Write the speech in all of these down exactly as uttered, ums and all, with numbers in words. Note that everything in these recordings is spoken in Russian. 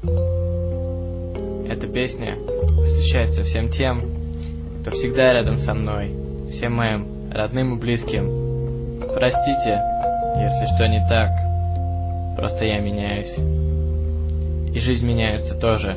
Эта песня посвящается всем тем, кто всегда рядом со мной, всем моим родным и близким. Простите, если что не так, просто я меняюсь. И жизнь меняется тоже.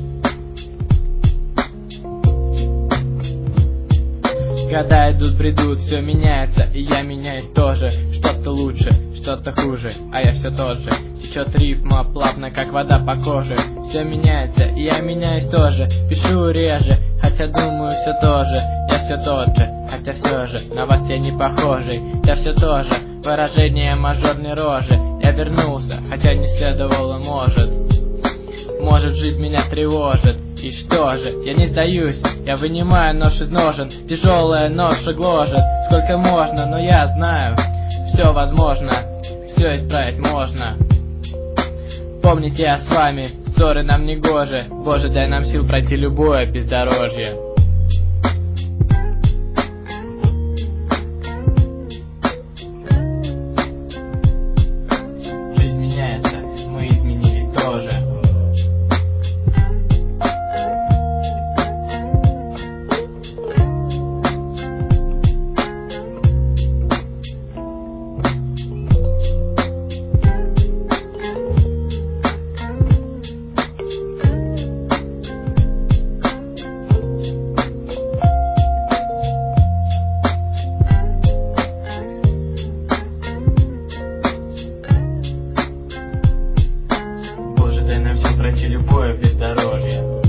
Года идут, бредут, все меняется, и я меняюсь тоже. Что-то лучше, что-то хуже, а я все тот же. Течет рифма плавно, как вода по коже. Все меняется, и я меняюсь тоже. Пишу реже, хотя думаю все тоже. Я все тот же, хотя все же на вас я не похожий. Я все тоже, выражение мажорной рожи. Я вернулся, хотя не следовало, может. Может, жизнь меня тревожит. И что же, я не сдаюсь, я вынимаю нож из ножен. Тяжелая ноша гложет, сколько можно, но я знаю, все возможно, все исправить можно. Помните, я с вами, ссоры нам не гожи. Боже, дай нам сил пройти любое бездорожье. Жизнь меняется, мы изменились тоже. Пройти любое бездорожье.